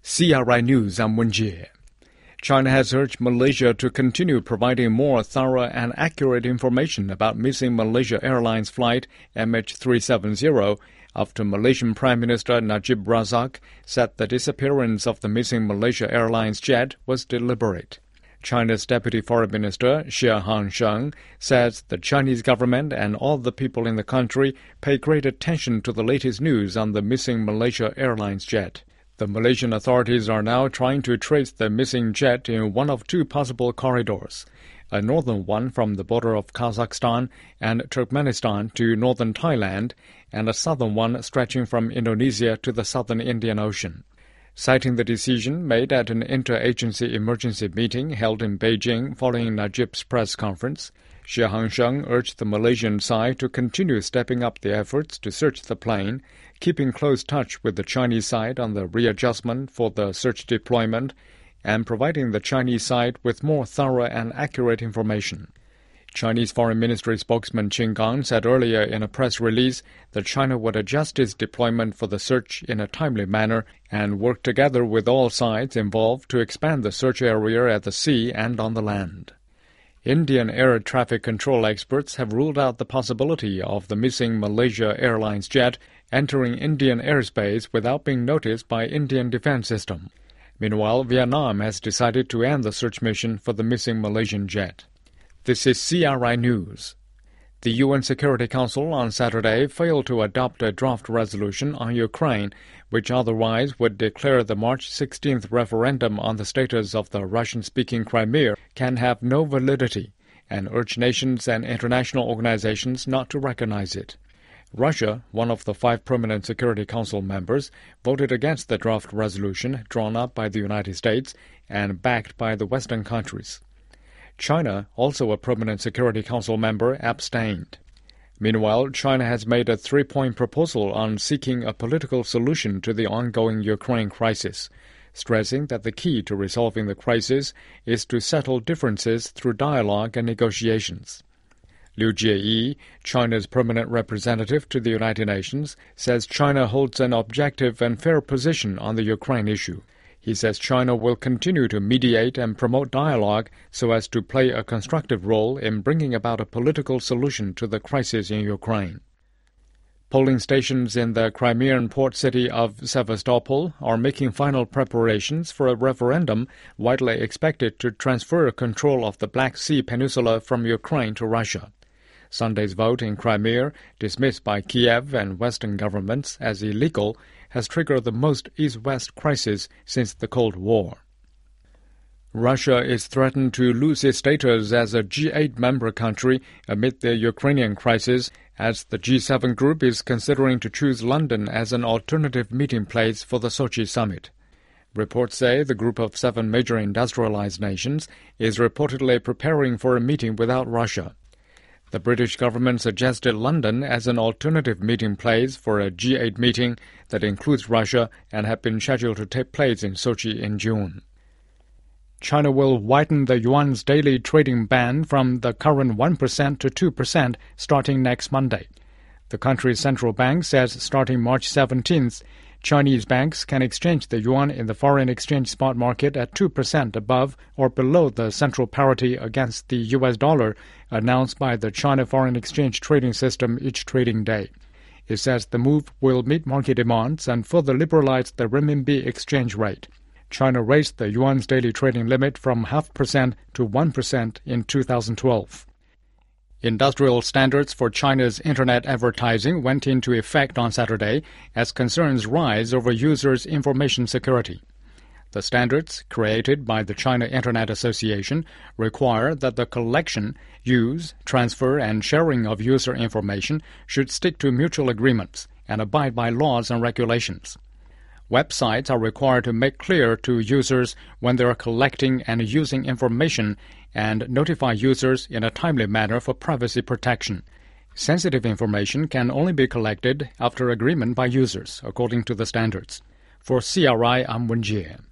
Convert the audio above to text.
CRI News, I'm Wenjie. China has urged Malaysia to continue providing more thorough and accurate information about missing Malaysia Airlines flight MH370 after Malaysian Prime Minister Najib Razak said the disappearance of the missing Malaysia Airlines jet was deliberate. China's Deputy Foreign Minister, Xie Hangsheng, says the Chinese government and all the people in the country pay great attention to the latest news on the missing Malaysia Airlines jet. The Malaysian authorities are now trying to trace the missing jet in one of two possible corridors, a northern one from the border of Kazakhstan and Turkmenistan to northern Thailand, and a southern one stretching from Indonesia to the southern Indian Ocean. Citing the decision made at an interagency emergency meeting held in Beijing following Najib's press conference, Xie Hangsheng urged the Malaysian side to continue stepping up the efforts to search the plane, keeping close touch with the Chinese side on the readjustment for the search deployment, and providing the Chinese side with more thorough and accurate information. Chinese Foreign Ministry spokesman Qin Gang said earlier in a press release that China would adjust its deployment for the search in a timely manner and work together with all sides involved to expand the search area at the sea and on the land. Indian air traffic control experts have ruled out the possibility of the missing Malaysia Airlines jet entering Indian airspace without being noticed by Indian defense system. Meanwhile, Vietnam has decided to end the search mission for the missing Malaysian jet. This is CRI News. The UN Security Council on Saturday failed to adopt a draft resolution on Ukraine, which otherwise would declare the March 16th referendum on the status of the Russian-speaking Crimea can have no validity, and urged nations and international organizations not to recognize it. Russia, one of the 5 permanent Security Council members, voted against the draft resolution drawn up by the United States and backed by the Western countries. China, also a permanent Security Council member, abstained. Meanwhile, China has made a 3-point proposal on seeking a political solution to the ongoing Ukraine crisis, stressing that the key to resolving the crisis is to settle differences through dialogue and negotiations. Liu Jieyi, China's permanent representative to the United Nations, says China holds an objective and fair position on the Ukraine issue. He says China will continue to mediate and promote dialogue so as to play a constructive role in bringing about a political solution to the crisis in Ukraine. Polling stations in the Crimean port city of Sevastopol are making final preparations for a referendum widely expected to transfer control of the Black Sea Peninsula from Ukraine to Russia. Sunday's vote in Crimea, dismissed by Kiev and Western governments as illegal, has triggered the most East-West crisis since the Cold War. Russia is threatened to lose its status as a G8 member country amid the Ukrainian crisis, as the G7 group is considering to choose London as an alternative meeting place for the Sochi summit. Reports say the group of 7 major industrialized nations is reportedly preparing for a meeting without Russia. The British government suggested London as an alternative meeting place for a G8 meeting that includes Russia and had been scheduled to take place in Sochi in June. China will widen the yuan's daily trading ban from the current 1% to 2% starting next Monday. The country's central bank says starting March 17th, Chinese banks can exchange the yuan in the foreign exchange spot market at 2% above or below the central parity against the US dollar announced by the China Foreign Exchange Trading System each trading day. It says the move will meet market demands and further liberalize the renminbi exchange rate. China raised the yuan's daily trading limit from 0.5% to 1% in 2012. Industrial standards for China's internet advertising went into effect on Saturday as concerns rise over users' information security. The standards, created by the China Internet Association, require that the collection, use, transfer, and sharing of user information should stick to mutual agreements and abide by laws and regulations. Websites are required to make clear to users when they are collecting and using information and notify users in a timely manner for privacy protection. Sensitive information can only be collected after agreement by users, according to the standards. For CRI, I'm Wenjie.